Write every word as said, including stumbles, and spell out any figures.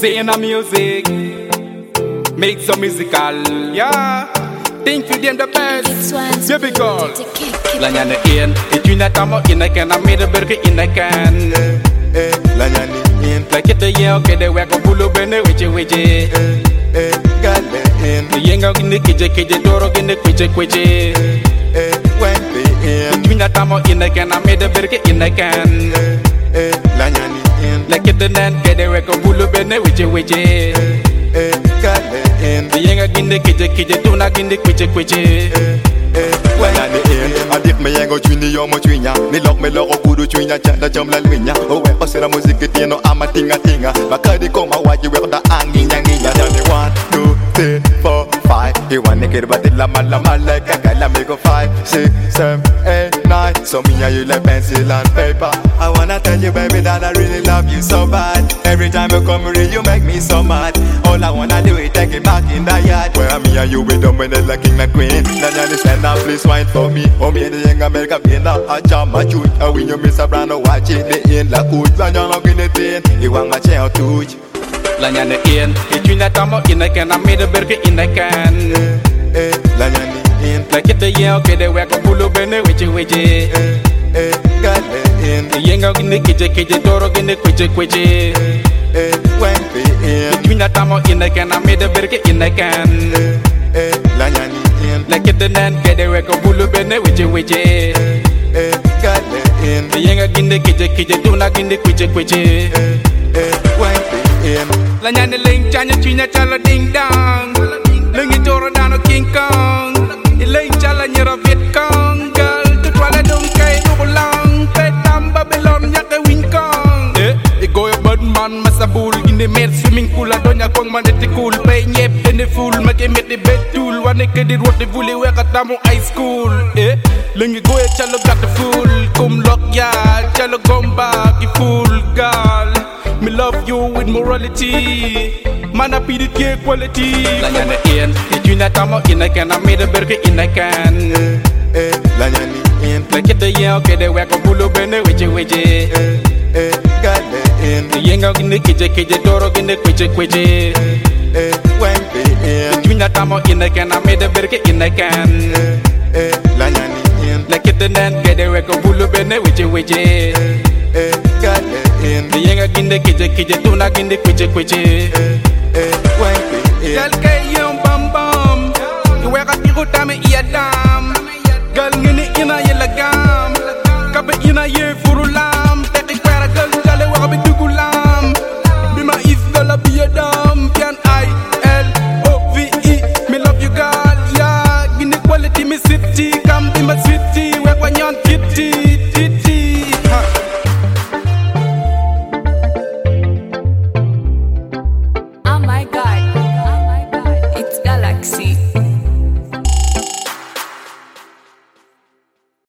Saying a music, make some musical, yeah. Think you them the best, baby girl. Lanyane in, it you not come in a can, I made a burger in a can. Eh, lanyane in, like it a year, okay, they work a bulu bene, which you which eh, eh, gale in, the young in the kitchen, kitchen, door in the quiche, quiche. Eh, when they in, you not come in a can, I made a burger in a can. Eh, lanyane in, like it and then get a work a bulu bene, which you which. eh, gale in, the young in the kitchen, kitchen, do not in the quiche, quiche. Eh, when I in, I did me yango chuni yo mo chunya, ni lock me lock o kudu chunya chanda jam la lunya. Oh we osera music tieno ama tinga tinga, bakadi koma waji we da angi nyangi ya dani one two three four five. He want naked but la mala mala kaka me go five six seven eight nine. So me and you like pencil and paper. I wanna tell you baby that I really love you so bad. Every time you come around you make me so mad. All I wanna do is take it back in the yard. Where me and you we dominate like king and queen. Nanya stand up please wine for me. Oh me the young America being a jam a shoot. And when you miss a brand of watch it the in la good. Lanya no in the tin. You want my chair to Lanyane in, it you not come in a can, I made a burger in a can. Eh, lanyane in, like it a year, okay, they work a bulu bene, which you which. eh, eh, gale in, the young in the kitchen, kitchen, door in the quiche, quiche. eh, when they in, it you not come in a can, I made a burger in a can. eh, lanyane in, like it and then get a work a bulu bene, which you which. eh, gale in, the young in the kitchen, kitchen, do not in the quiche, quiche. eh, when they in. Lanyane ling chanya chinya chala ding dong. Lungi toro dano King Kong. Ling chala nyera Viet Cong. Girl to twala dong kay nukulang. Petam Babylon nyake wing kong. Eh, igo yo bad man masabul. In the med swimming pool adonya kong manete cool. Pay nyep in the fool. Make met the bed tool. Wane ke di rote vuli weka tamu high school. Eh, lungi go yo chalo got the fool. Kum lock ya. Chalo gomba ki fool girl. Me love you with morality. Man, I be the care quality. Lanyane in, it you not come in a can, I made a burger in a can. Eh, lanyane in, like it a year, okay, they work a bulu bene, which you which. eh, eh, gale in, the young in the kitchen, kitchen, door in the quiche, quiche. eh, when they in, it you not come in a can, I made a burger in a can. eh, lanyane in, like it and then get a work a bulu bene, which you which. eh, gale in, the young in the kitchen, kitchen, do not in the quiche, quiche. eh, when they in. Girl, kay yung bam bam. You work at you time e dam. Girl, ngini ina ye lagam. Kabe ina ye fu